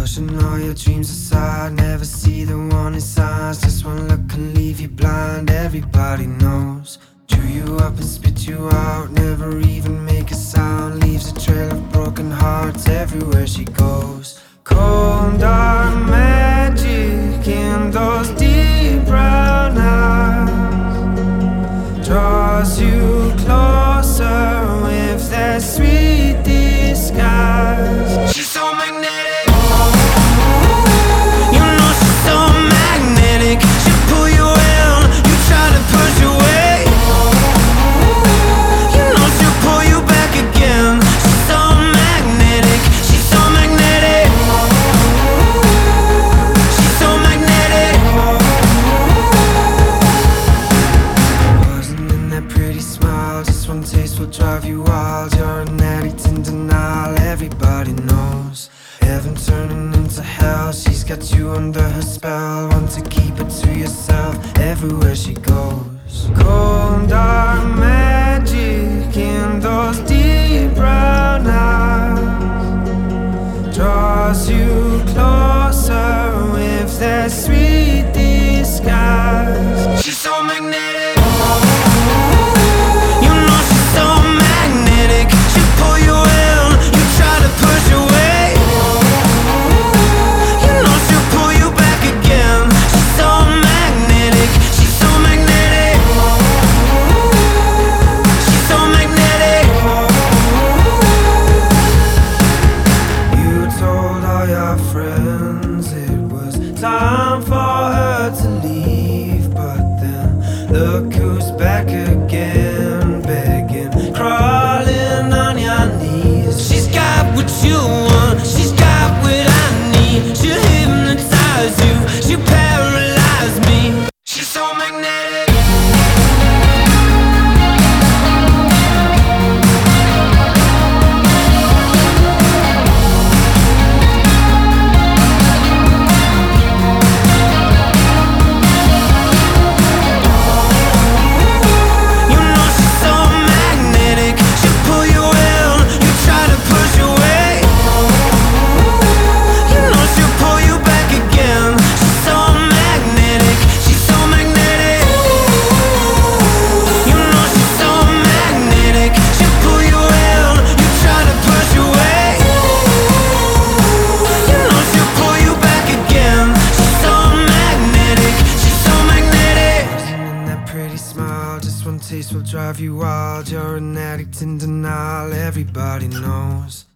Pushing all your dreams aside, never see the warning signs. Just one look can leave you blind, everybody knows. Chew you up and spit you out, never even make a sound. Leaves a trail of broken hearts everywhere she goes. Cold dark magic in those deep brown eyes, draws you closer with that sweet disguise. She's so magnetic. You know she's so magnetic. She'll pull you in, you try to push away. You know she'll pull you back again. She's so magnetic. She's so magnetic. She's so magnetic. Wasn't in that pretty smile, just one taste will drive you wild. You're an addict in denial, everybody knows. Heaven turning into hell, she's got you under her spell. Want to keep it to yourself everywhere she goes. Cold dark magic in those deep brown eyes, draws you closer with that sweet disguise. She's so magnetic. You know she's so magnetic. She'll pull you in, you try to push away. You know she'll pull you back again. She's so magnetic. She's so magnetic. She's so magnetic. You told all your friends it was time for her to leave, but then look who's back again, begging, crawling on your knees. She's got what you want, she's got what I need. She'll hypnotize you, she'll paralyze me. She's so magnetic. You know she's so magnetic. She'll pull you in, you try to push away. You know she'll pull you back again. She's so magnetic. She's so magnetic. You know she's so magnetic. She'll pull you in, you try to push away. You know she'll pull you back again. She's so magnetic. She's so magnetic. And that pretty smile, just one taste will drive you wild. You're an addict in denial, everybody knows.